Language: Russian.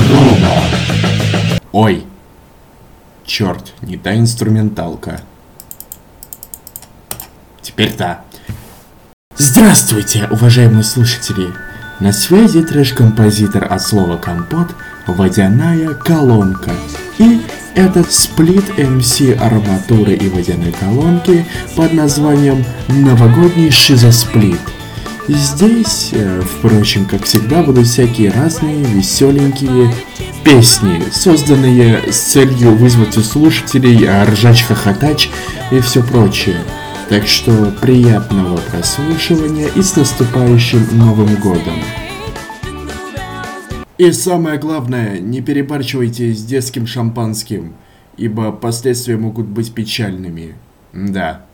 Дрона. Ой, черт, не та инструменталка. Теперь-то. Здравствуйте, уважаемые слушатели! На связи трэш-композитор от слова «компот», водяная колонка. И это сплит MC арматуры и водяной колонки под названием «Новогодний шизосплит». Здесь, впрочем, как всегда, будут всякие разные веселенькие песни, созданные с целью вызвать у слушателей ржач-хохотач и все прочее. Так что приятного прослушивания и с наступающим Новым Годом! И самое главное, не перебарщивайте с детским шампанским, ибо последствия могут быть печальными. Да.